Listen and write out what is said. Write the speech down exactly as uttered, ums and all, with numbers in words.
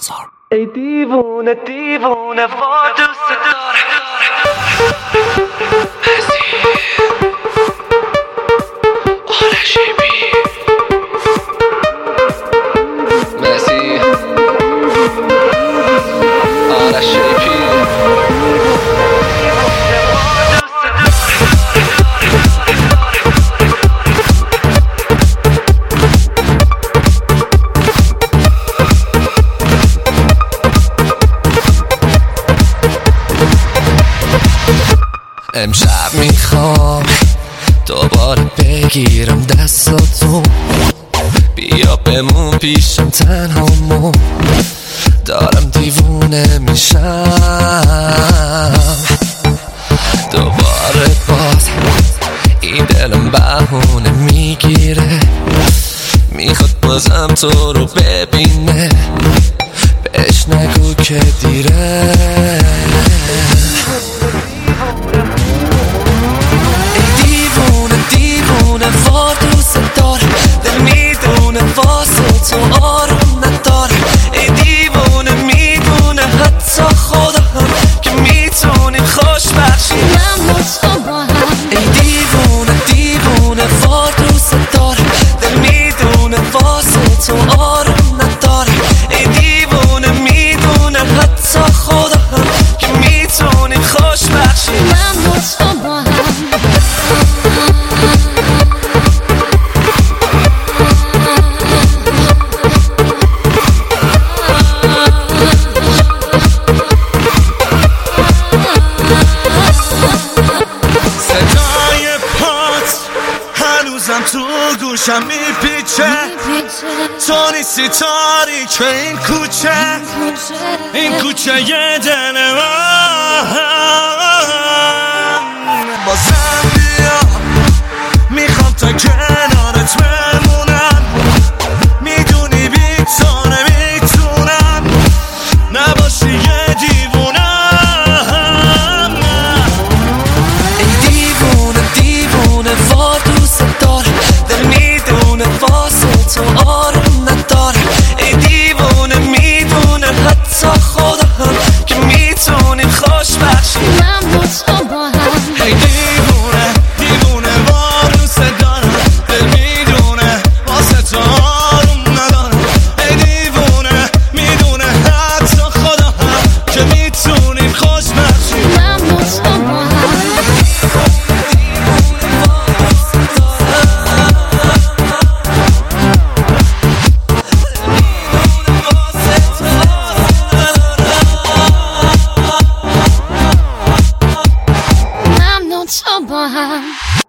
بازار. ای دیوونه دیوونه وار دوست داره مسی آرش شیپی امشب میخوام دوباره بگیرم دستاتو، بیا بمون پیشم تنهامون، دارم دیوونه میشم دوباره. باز این دلم بهونه میگیره، میخواد بازم تو رو ببینه، بهش نگو که دیره. آروم نداره ای دیوونه، میدونه حتی خدا هم که میتونیم خوشبخشی من با تو با هم. ای دیوونه دیوونه وار دوست داره، دل میدونه واسه تو آروم نداره ای دیوونه، میدونه حتی خدا هم که میتونیم خوشبخشی من با تو با هم. تو گوشم میپیچه، تو نیستی تاریک این کوچه، این کوچه یه دل من. بازم بیا میخوام تا کنارت بمونم، میدونی بی تو نمیتونم نباشی یه دیوونم. ای دیوونه دیوونه وار دوست داره، دل میدونه واسه تو آروم نداره ای دیوونه، میدونه حتی خدا هم که میتونیم خوشبخشی من با تو با هم. ای دیوونه دیوونه وار دوست دارم، دل میدونه واسه تو آروم نداره ای دیوونه، میدونه حتی خدا هم که میتونیم خوشبخشی من با تو با هم. با هم